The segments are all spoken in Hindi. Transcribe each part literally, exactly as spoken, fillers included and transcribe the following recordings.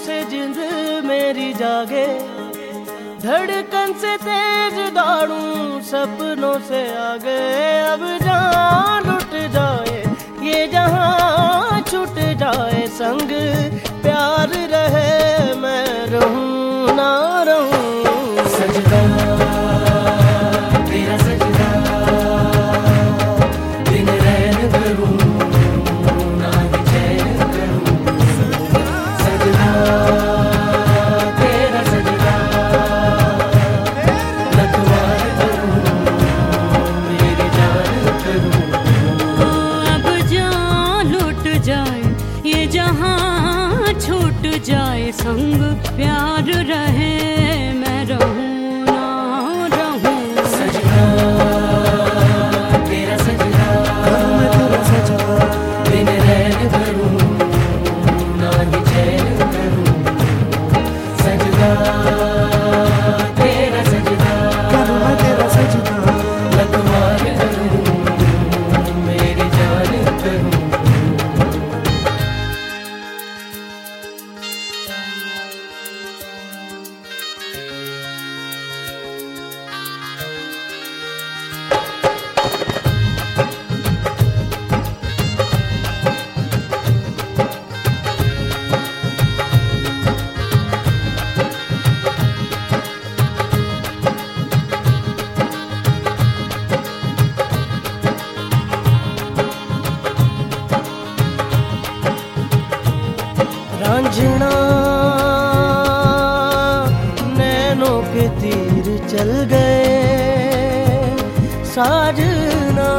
से जिंद मेरी जागे, धड़कन से तेज दौड़ूं सपनों से आगे। अब जान लुट जाए ये जहां छूट जाए संग प्यार रहे, मैं रहूं ना रहूं। सजदा तेरा सजदा, दिन रैन करूं ना ही चैन करूं। सजदा तेरा सजदा, लखवार करूं मेरी जान करूं। अब जान लुट जाए ये जहां छूट जाए संग प्यार रहे, मैं रहूं ना रहूं। सजदा तेरा सजदा, मैं तेरा सजदा, दिन रैन करूं ना ही चैन करूं। सजदा तेरा सजदा, मैं तेरा सजदा, लखवार करूं मेरी जान करूं। रांझना नैनों के तीर चल गए, साजना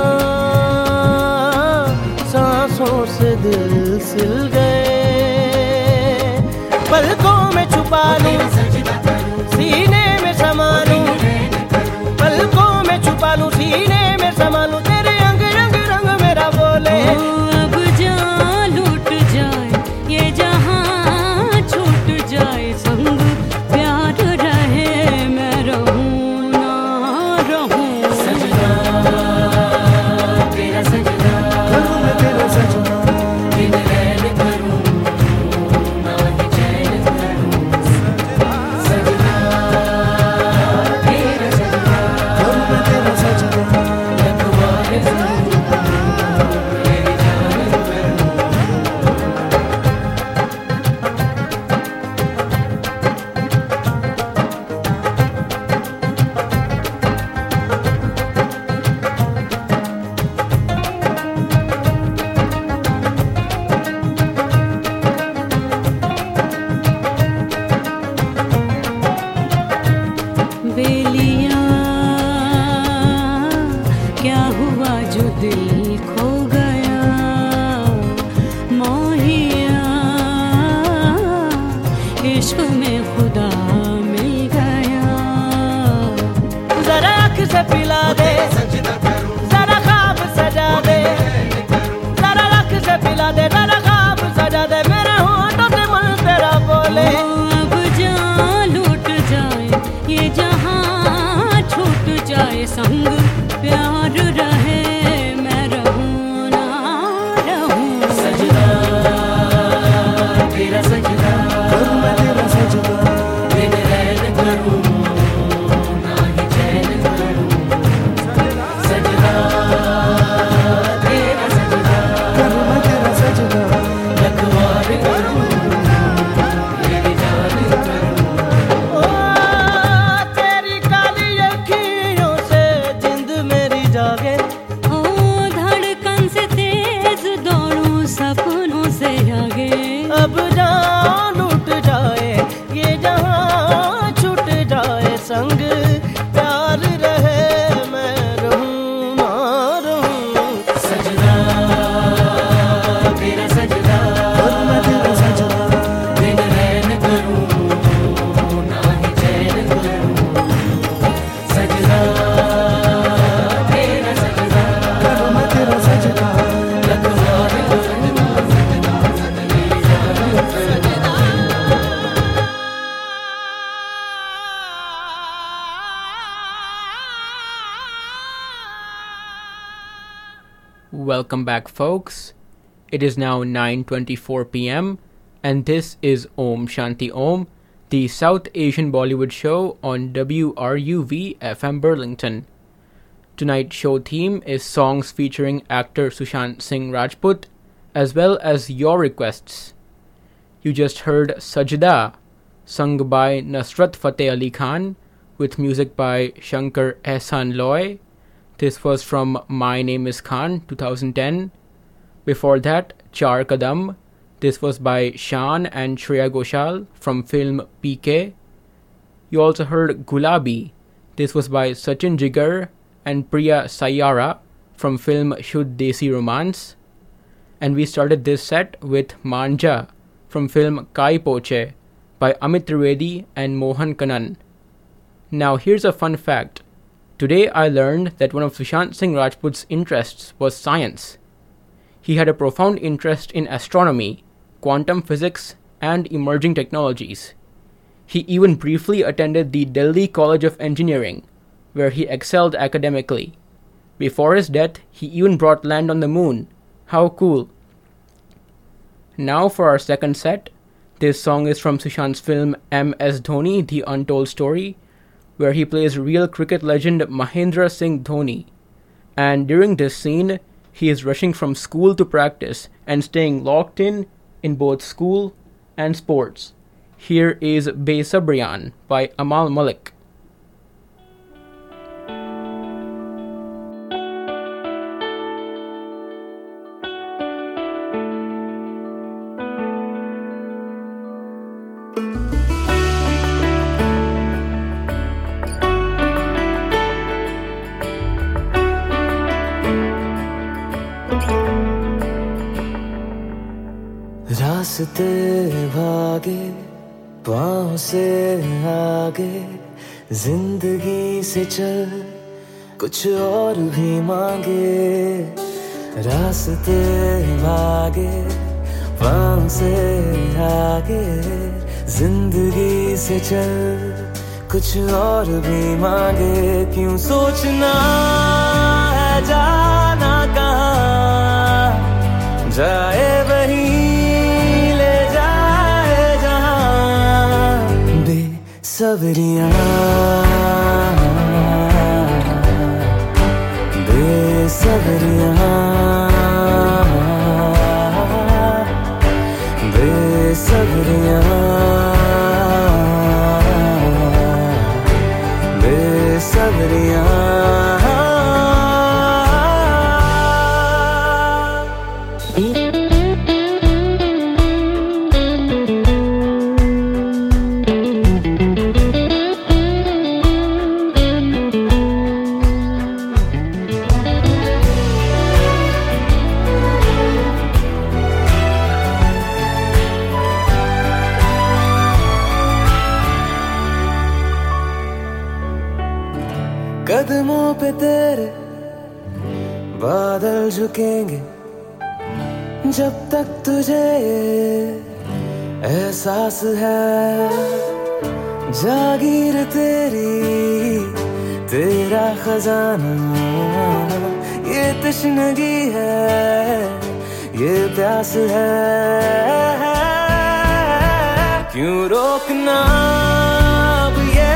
सांसों से दिल सिल गए। पलकों में छुपा लूं सीने में समा लूं, पलकों में छुपा लूं सीने में समा लूं, तेरे अंग रंग रंग मेरा बोले। अब जान लुट जाए ये जहां छूट जाए संग प्यार रहे, मैं रहूं ना रहूं। सजदा तेरा सजदा, मैं तेरा सजदा, दिन रैन करूं ना ही चैन करूं। सजदा तेरा सजदा, मैं तेरा सजदा, लखवार करूं मेरी जान करूं। बेलिया क्या हुआ जो दिल खो गया, मोहिया इश्क में खुदा मिल गया। जरा आँख से पिला दे, जरा ख्वाब सजा दे, जरा आँख से पिला दे, जरा ख्वाब सजा दे, मेरे होठों से मन तेरा बोले। अब जान लुट जाए ये जहां छूट जाए संग प्यार रहे, मैं रहूं ना रहूं। सजदा तेरा सजदा, मैं तेरा सजदा, दिन रैन करूं ना ही चैन करूं। सजदा तेरा सजदा, मैं तेरा सजदा, लखवार करूं मेरी जान करूं। ओ तेरी काली अखियों से जिंद मेरी जागे, ओ धड़कन से तेज दौड़ूं सपनों से आगे। अब जान लुट जाए ये जहां छूट जाए संग प्यार रहे, मैं रहूं ना रहूं। सजदा तेरा सजदा, मैं तेरा सजदा, दिन रैन करूं ना ही चैन करूं। सजदा तेरा सजदा, मैं तेरा सजदा, लखवार करूं मेरी जान करूं। Welcome back, folks. It is now nine twenty-four p m and this is Om Shanti Om, the South Asian Bollywood show on W R U V F M Burlington. Tonight's show theme is songs featuring actor Sushant Singh Rajput, as well as your requests. You just heard Sajda, sung by Nusrat Fateh Ali Khan, with music by Shankar Ehsan Loy. This was from My Name is Khan, twenty ten. Before that, Char Kadam. This was by Shan and Shreya Ghoshal from film P K. You also heard Gulabi. This was by Sachin Jigar and Priya Sayara from film Shuddh Desi Romance. And we started this set with Manja from film Kai Poche by Amit Trivedi and Mohan Kannan. Now here's a fun fact. Today I learned that one of Sushant Singh Rajput's interests was science. He had a profound interest in astronomy, quantum physics, and emerging technologies. He even briefly attended the Delhi College of Engineering, where he excelled academically. Before his death, he even brought land on the moon. How cool. Now for our second set. This song is from Sushant's film M S Dhoni, The Untold Story, where he plays real cricket legend Mahendra Singh Dhoni. And during this scene, he is rushing from school to practice and staying locked in in both school and sports. Here is Besabriyan by Amal Malik. रास्ते भागे पाँव से आगे जिंदगी से चल कुछ और भी मांगे रास्ते भागे पाँव से आगे जिंदगी से चल कुछ और भी मांगे क्यों सोचना है जाना कहाँ जाए वही बेसब्रियां बेसब्रियां बेसब्रियां बेसब्रियां कदमों पे तेरे बादल झुकेंगे जब तक तुझे एहसास है जागीर तेरी तेरा खजाना ये तश्नगी है ये प्यास है क्यों रोकना अब ये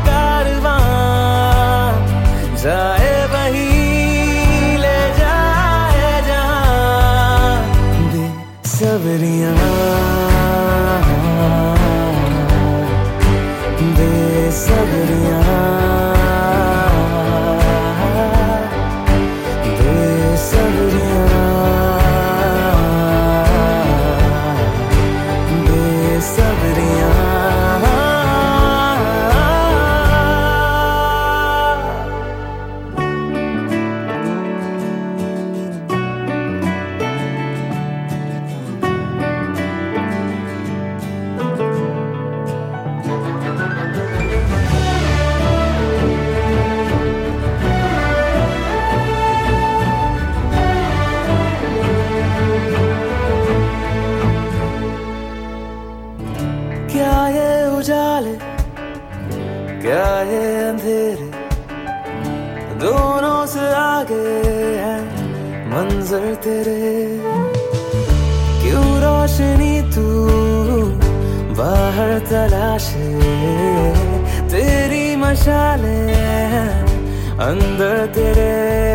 जाए वही ले जाए जहाँ बेसब्रियां बेसब्रियां बेसब्रियां बेसब्रियां क्या ये अंधेरे दोनों से आगे है मंजर तेरे क्यों रोशनी तू हर तलाशे तेरी मशाले अंदर तेरे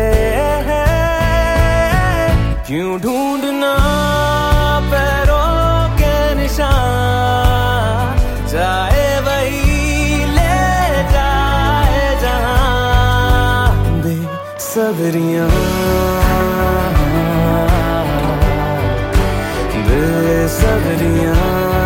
क्यों ढूंढना पैरों के निशान जाए वही ले जाए जहां बेसब्रियां बेसब्रियां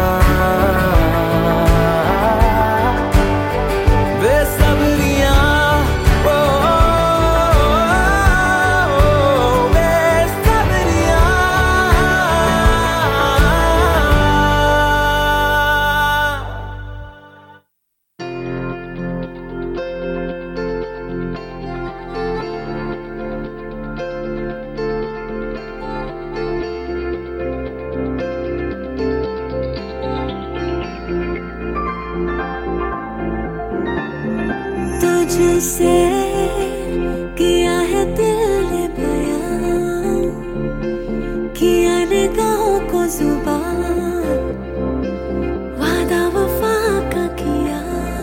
तुझसे किया है दिल ने बयां, किया निगाहों को जुबान, वादा वफा का किया।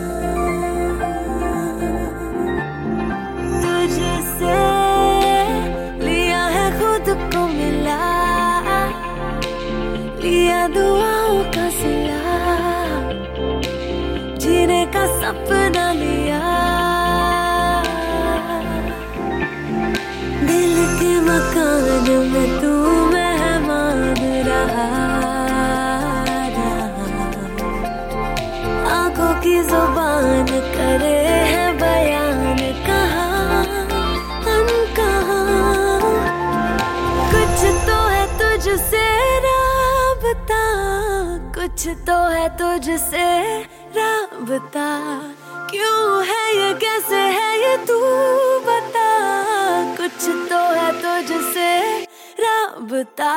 तुझसे लिया है खुद को मिला, लिया दुआओं का सिला, जीने का सपना लिया। मकान में तू मेहमान रहा, आंखों की जुबान करे है बयान कहाँ अनकहा। कुछ तो है तुझसे राबता, कुछ तो है तुझसे राबता, क्यों है ये कैसे है ये तू बता। कुछ तो है तुझसे राबता।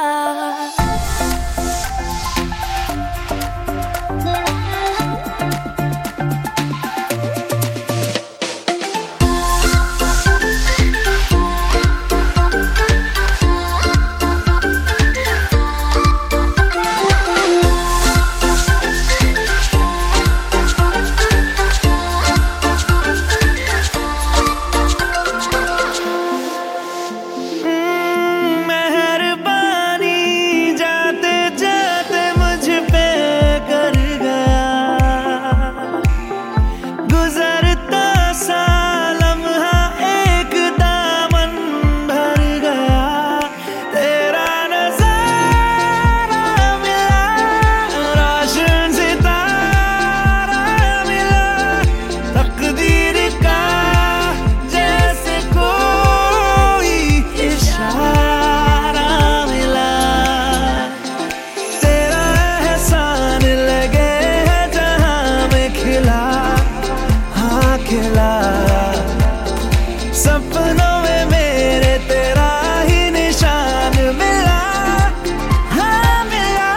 सपनों में मेरे तेरा ही निशान मिला, हाँ मिला।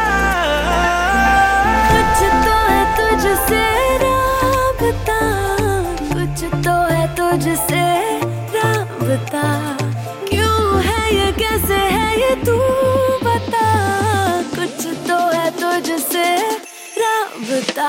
कुछ तो है तुझसे राबता, कुछ तो है तुझसे राबता, क्यों है ये कैसे है ये तू बता। कुछ तो है तुझसे राबता।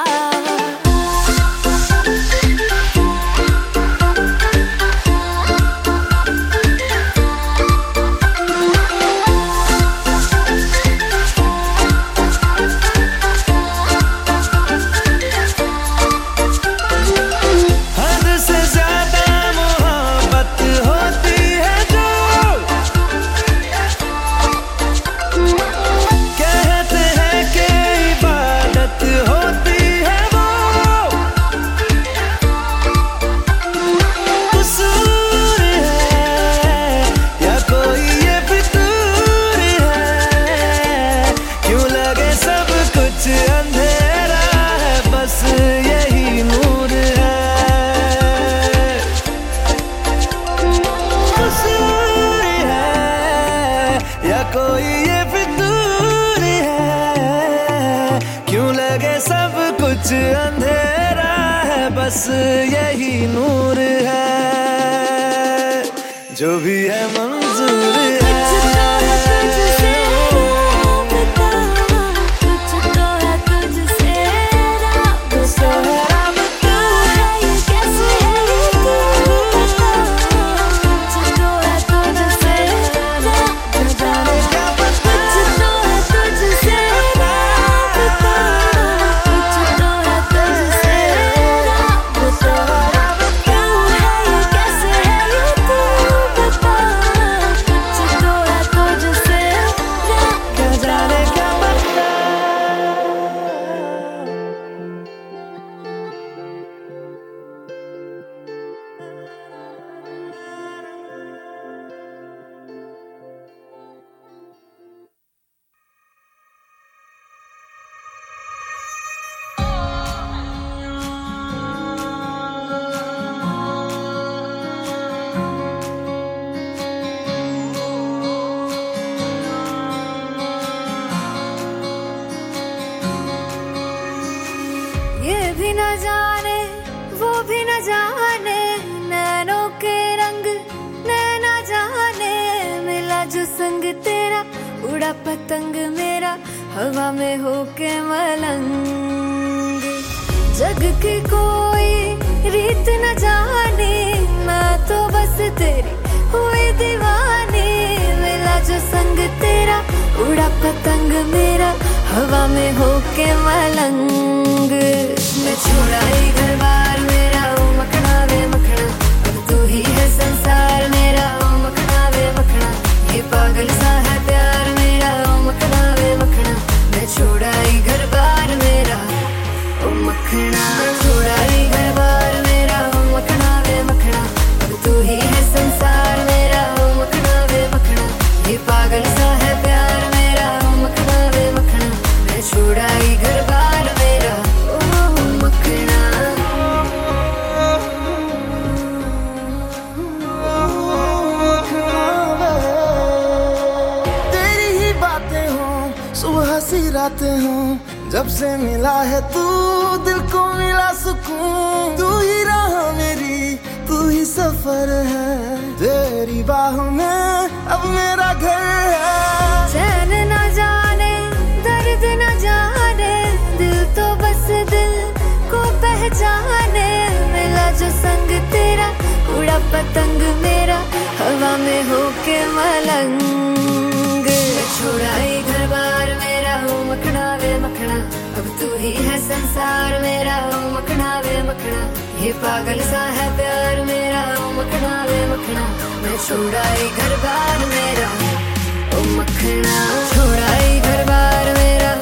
कोई ये फितूर है, क्यों लगे सब कुछ अंधेरा है, बस यही नूर है, जो भी है मंजूर है। कुछ तो है तुझसे जाने वो भी न जाने, नैनों के रंग नैना जाने, मिला जो संग तेरा उड़ा पतंग मेरा हवा में होके मलंग। जग की कोई रीत न जाने, मैं तो बस तेरी हुई दीवानी, मिला जो संग तेरा उड़ा पतंग मेरा हवा में होके मलंग। मैं छोड़ाई घर बार मेरा ओ मखना वे मखना, अब तू ही है संसार मेरा ओ मखना वे मखना, ये पागल सा है प्यार मेरा ओ मखना वे मखना। मैं छोड़ाई घर बार मेरा ओ मखना, छोड़ाई घर बार मेरा ओ मखना वे मखना, अब तू ही है संसार मेरा ओ मखना वे मखना, ये पागल सा है प्यार मेरा ओ मखना वे मखना। मैं छोड़ाई घर बार मेरा ओ मखना। तेरी ही बातें हों सुबह सी रातें हों, जब से मिला है तू दिल को मिला सुकून। तू ही राह मेरी तू ही सफर है, तेरी बाहों में अब मेरा घर है। चैन न जाने दर्द न जाने, दिल तो बस दिल को पहचाने, मिला जो संग तेरा उड़ा पतंग मेरा हवा में होके मलंग। छोड़ाई घर बार मेरा हो मखना वे मखना, अब तू ही है संसार मेरा हो मखना वे मखना, ये पागल सा है प्यार मेरा हो मखना वे मखना। मैं छोड़ाई घर बार मेरा ओ मखना, छोड़ाई घर बार मेरा,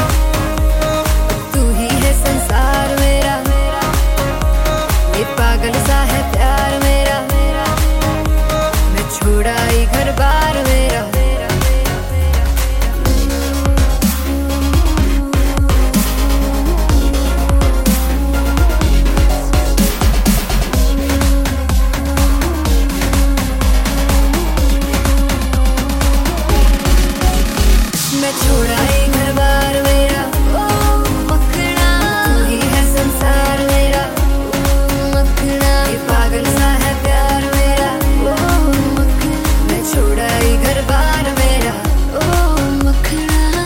तू ही है संसार मेरा, ये पागल सा है प्यार मेरा, मैं छोड़ाई घर बार मेरा। मैं छोड़ाई घर बार मेरा ओ मखना, तू ही है संसार मेरा ओ मखना, ये पागल सा है प्यार मेरा ओ मखना। मैं छोड़ाई घर बार मेरा ओ मखना।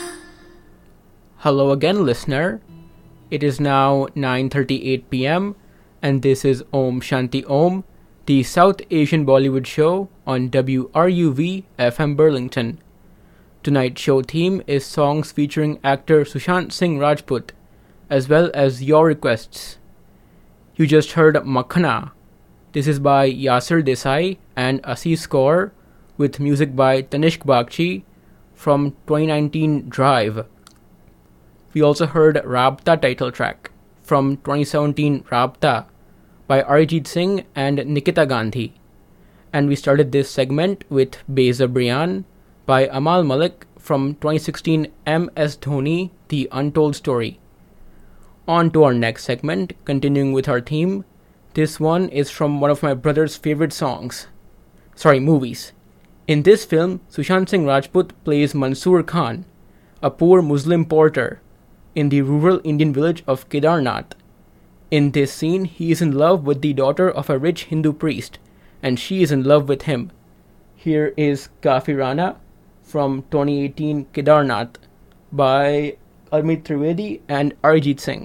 Hello again, listener. It is now nine thirty-eight p m and this is Om Shanti Om, the South Asian Bollywood show on W R U V F M Burlington. Tonight's show theme is songs featuring actor Sushant Singh Rajput, as well as your requests. You just heard Makhana. This is by Yasir Desai and Aziz Kaur, with music by Tanishq Bagchi from twenty nineteen Drive. We also heard Rabta title track from twenty seventeen Rabta by Arijit Singh and Nikita Gandhi. And we started this segment with Beza Brian by Amal Malik from twenty sixteen M S Dhoni, The Untold Story. On to our next segment, continuing with our theme. This one is from one of my brother's favorite songs. Sorry, movies. In this film, Sushant Singh Rajput plays Mansoor Khan, a poor Muslim porter in the rural Indian village of Kedarnath. In this scene, he is in love with the daughter of a rich Hindu priest, and she is in love with him. Here is Kafirana from twenty eighteen Kedarnath by Amit Trivedi and Arijit Singh.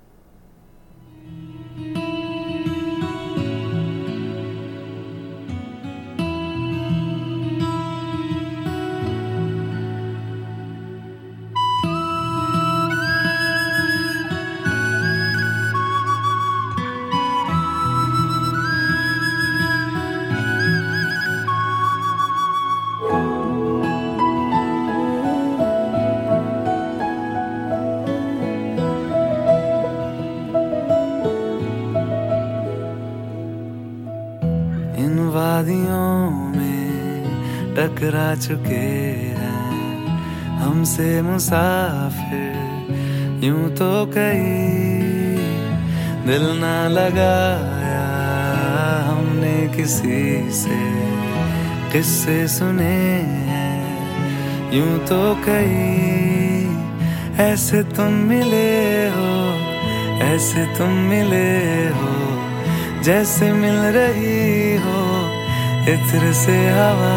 वादियों में टकरा चुके हैं हमसे मुसाफिर, यूं तो कहीं दिल ना लगाया हमने किसी से, किस्से सुने हैं यूं तो कहीं, ऐसे तुम मिले हो ऐसे तुम मिले हो जैसे मिल रही हो इत्र से हवा।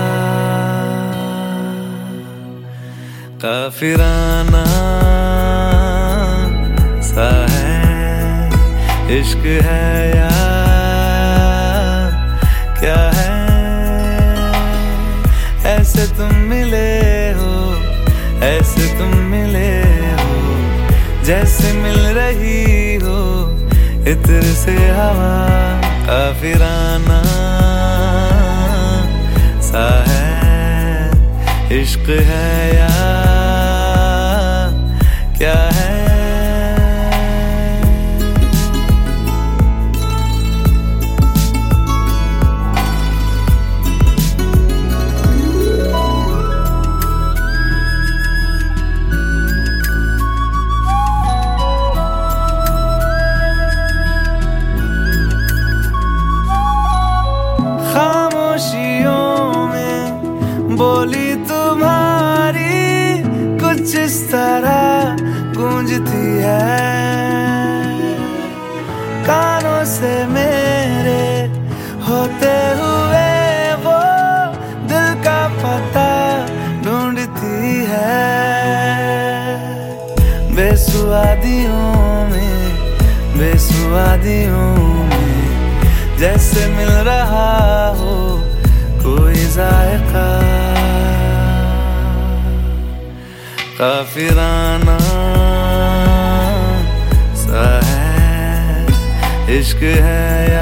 काफिराना सा है इश्क है या क्या है, ऐसे तुम मिले हो ऐसे तुम मिले हो जैसे मिल रही हो इत्र से हवा। काफिराना सा है इश्क है या क्या है। बोली तुम्हारी कुछ इस तरह गूंजती है, कानों से मेरे होते हुए वो दिल का पता ढूंढती है। बेसुआदियों में बेसुआदियों में जैसे मिल रहा हो कोई जायका। काफिराना सा है इश्क है या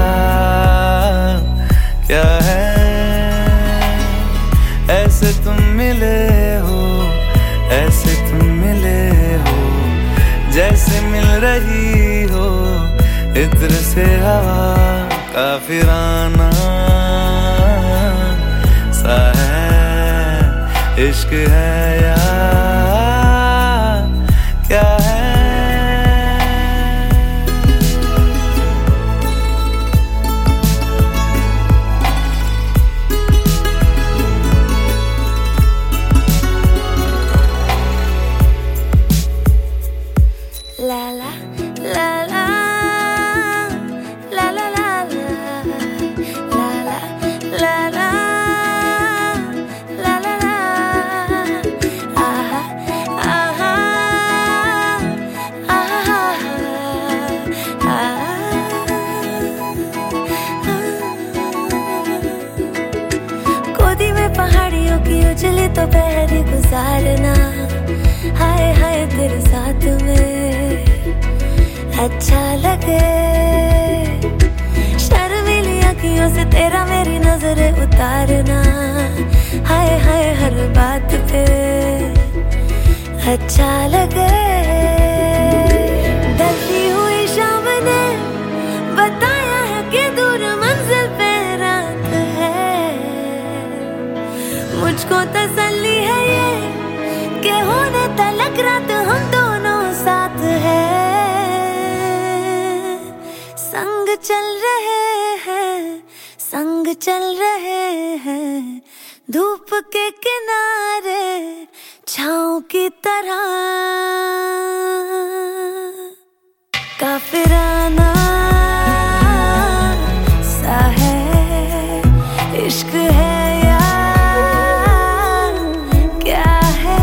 क्या है, ऐसे तुम मिले हो ऐसे तुम मिले हो जैसे मिल रही हो इत्र से हवा। काफिराना सा है इश्क है या क्या है। La la la la la la la la la la la la la la aha aha aha। गोदी में पहाड़ियों की उजली तो पहरी गुजारना, हाय हाय तेरे साथ में अच्छा लगे। शर्मीली अखियों से तेरा मेरी नजरें उतारना, हाय हाय हर बात पे अच्छा लगे। ढलती हुई शाम ने बताया है कि दूर मंजिल पे रात है, मुझको तसल्ली है ये कि होने तलक रात हम दोनों साथ है। संग चल रहे हैं संग चल रहे हैं धूप के किनारे छाँव की तरह। काफिराना सा है इश्क है या क्या है।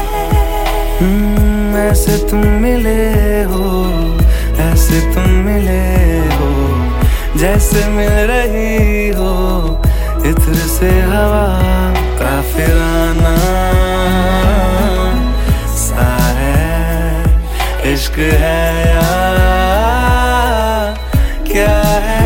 hmm, ऐसे तुम मिले हो ऐसे तुम मिले हो जैसे मिल रही हो इत्र से हवा। काफिराना सा है इश्क है या क्या है।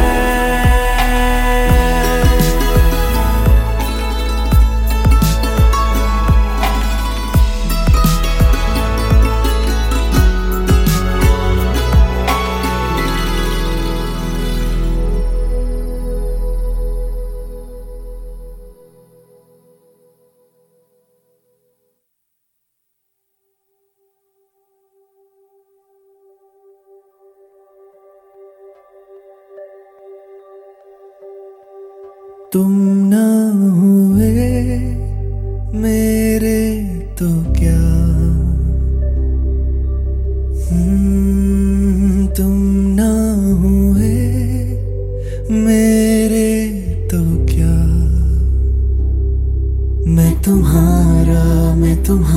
तुम ना हुए मेरे तो क्या,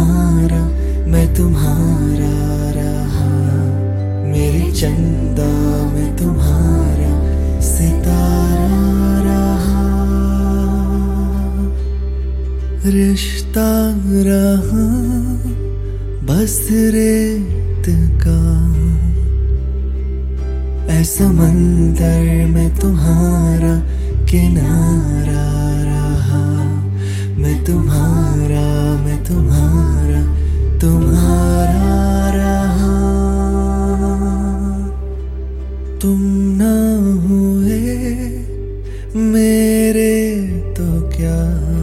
तुम्हारा मैं तुम्हारा रहा, मेरे चंदा मैं तुम्हारा सितारा रहा, रिश्ता रहा बस रेत का, ऐसा मंदिर में तुम्हारा किनारा रहा, मैं तुम्हारा मैं तुम्हारा तुम्हारा रहा। तुम ना हुए मेरे तो क्या,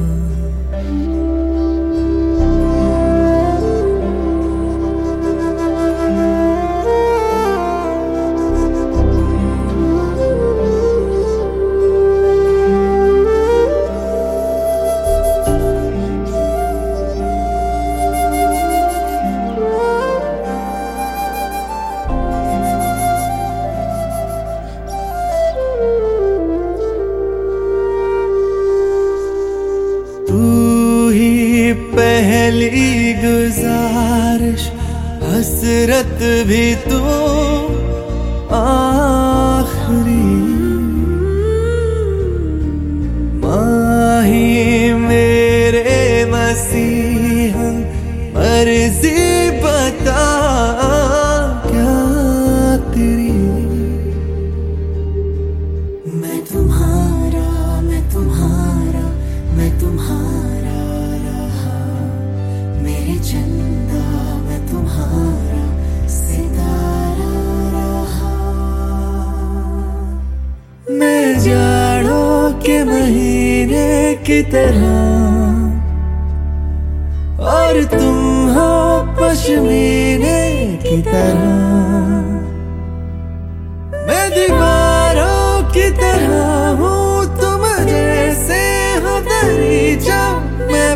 पहली गुजारिश हसरत भी तू आखिरी, माही मेरे मसीहा मर्जी बता क्या तेरी, मैं तुम्हारा मैं तुम्हारा मैं तुम्हारा रहा, मेरे चंदा मैं तुम्हारा सितारा रहा, मैं जाड़ों के महीने की तरह और तुम हो पश्मीने की तरह, मैं दीवारों की तरह हूँ तुम जैसे हो दरीचा, मैं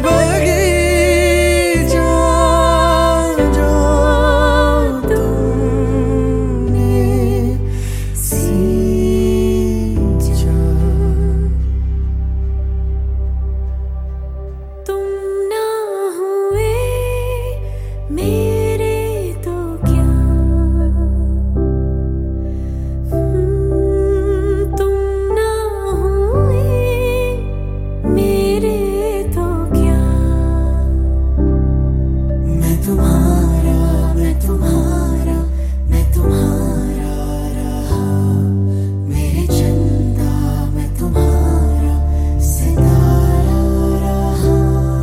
बगीचा जो तुमने सींचा। तुम ना हुए मेरे तो क्या, तुम ना हुए मेरे तो क्या, मैं तुम्हारा मैं तुम्हारा मैं तुम्हारा रहा, मेरे चंदा मैं तुम्हारा सितारा रहा,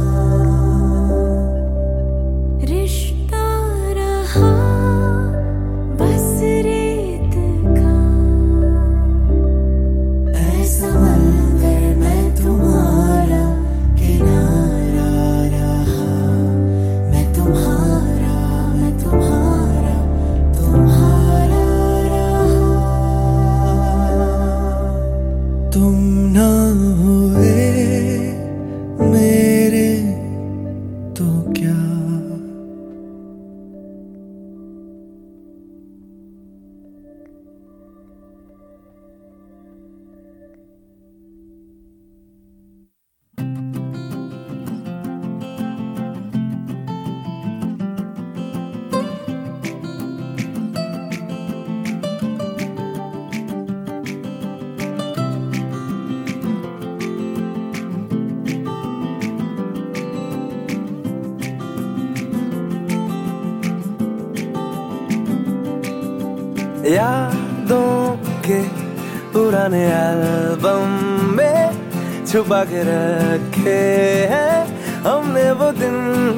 रिश्ता रहा बस रेत का, ऐसा मंदिर मैं तुम्हारा किनारा रहा, मैं तुम्हारा मैं तुम्हारा तुम्हारा रहा। तुम ना हुए मेरे तो क्या, यादों के पुराने एल्बम में छुपा के रखे हैं हमने वो दिन,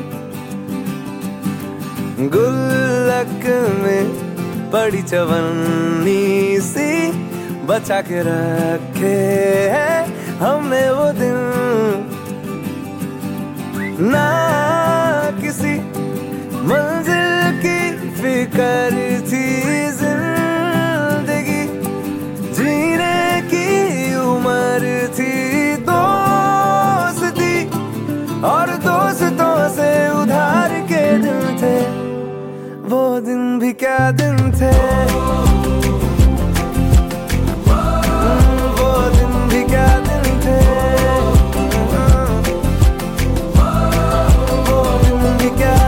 गुल्लक में पड़ी चवन्नी सी बचा के रखे हैं हमने वो दिन, ना किसी मंजिल की फिकर थी जिंदगी, जीने की उम्र थी, दोस्ती और दोस्तों से उधार के दिन थे, वो दिन भी क्या दिन थे, वो दिन भी क्या दिन थे, वो दिन भी क्या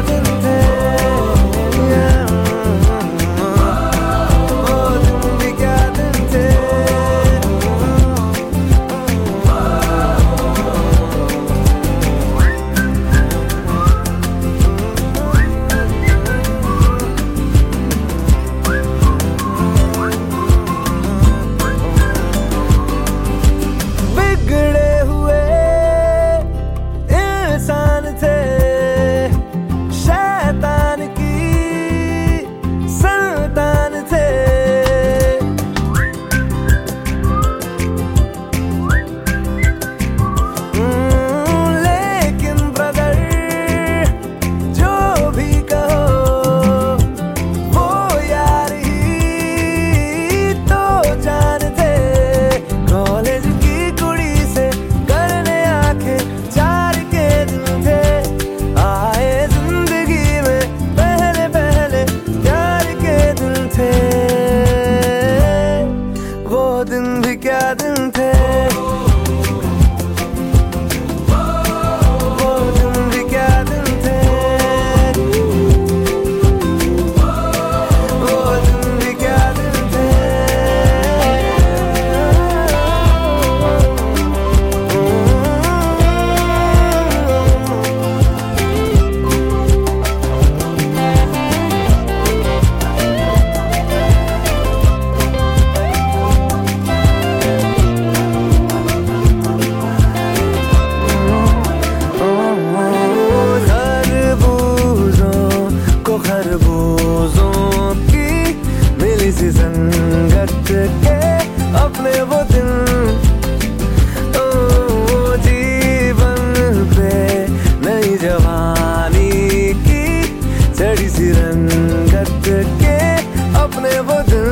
खरबूजों की मिली सी संगत के अपने वो दिन ओ जीवन पे नई जवानी की चढ़ी सी रंगत के अपने वो दिन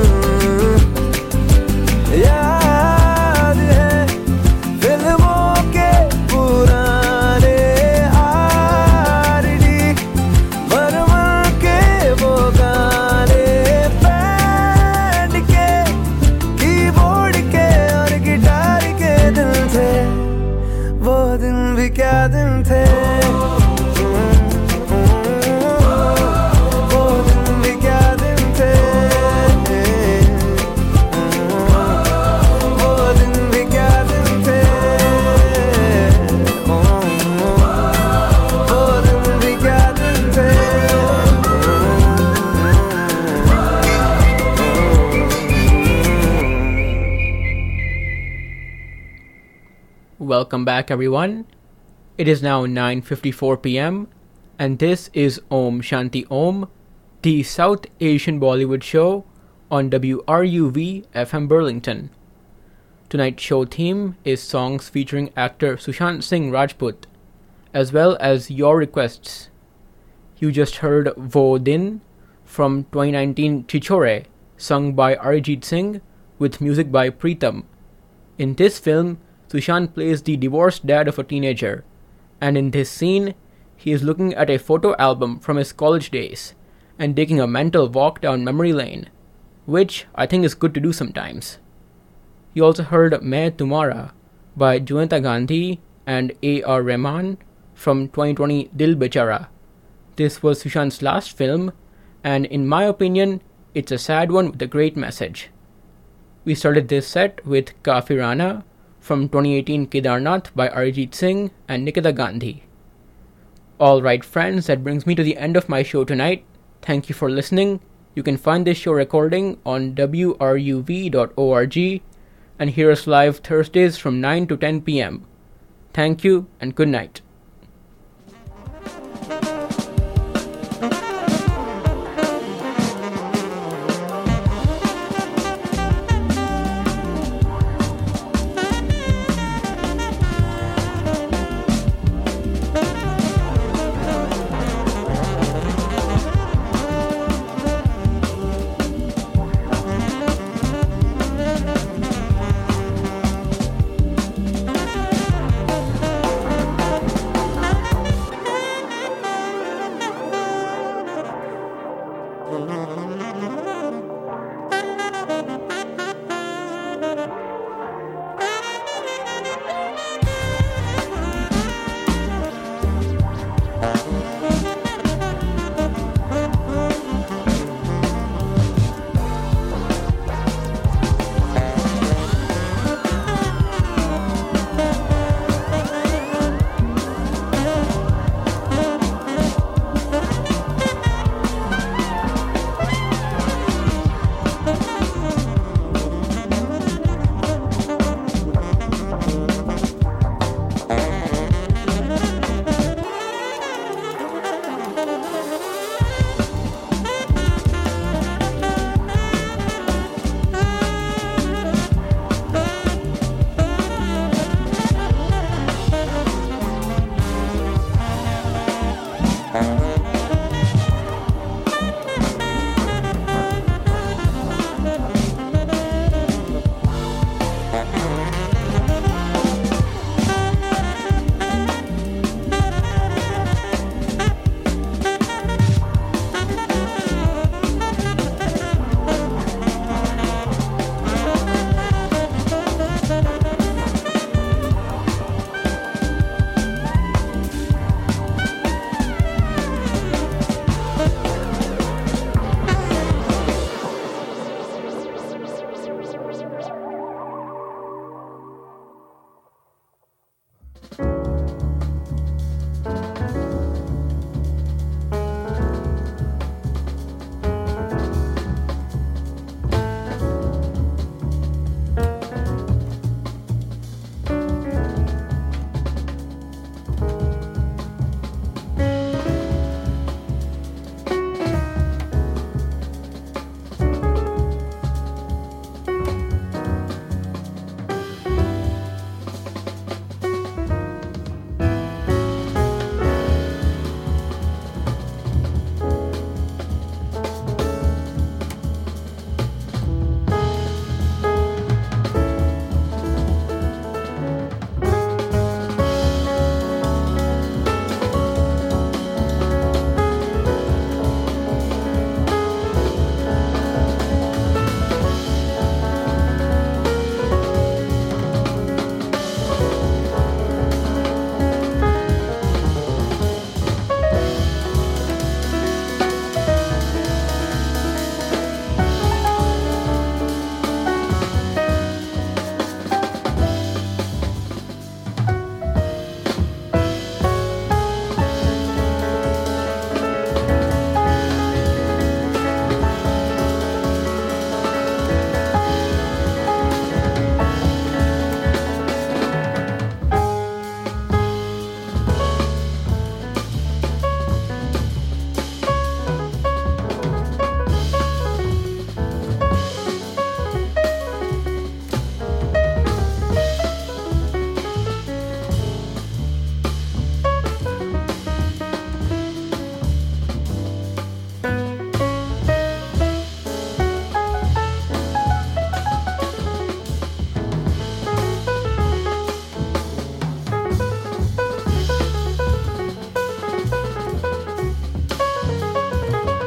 याद है फिल्मों के पुराने आरडी बर्मन के वो गाने बैंड के कीबोर्ड के और गिटार के दिन थे वो दिन भी क्या दिन थे Welcome back, everyone. It is now nine fifty-four p.m. and this is Om Shanti Om, the South Asian Bollywood show on W R U V F M Burlington. Tonight's show theme is songs featuring actor Sushant Singh Rajput, as well as your requests. You just heard Wo Din from twenty nineteen Chichore, sung by Arijit Singh with music by Pritam. In this film, Sushant plays the divorced dad of a teenager, and in this scene, he is looking at a photo album from his college days and taking a mental walk down memory lane, which I think is good to do sometimes. You also heard Main Tumhara by Juneta Gandhi and A R Rahman from twenty twenty Dil Bechara. This was Sushant's last film, and in my opinion, it's a sad one with a great message. We started this set with Kafirana from twenty eighteen Kedarnath by Arijit Singh and Nikita Gandhi. Alright friends, that brings me to the end of my show tonight. Thank you for listening. You can find this show recording on W R U V dot org and hear us live Thursdays from nine to ten p.m. Thank you and good night.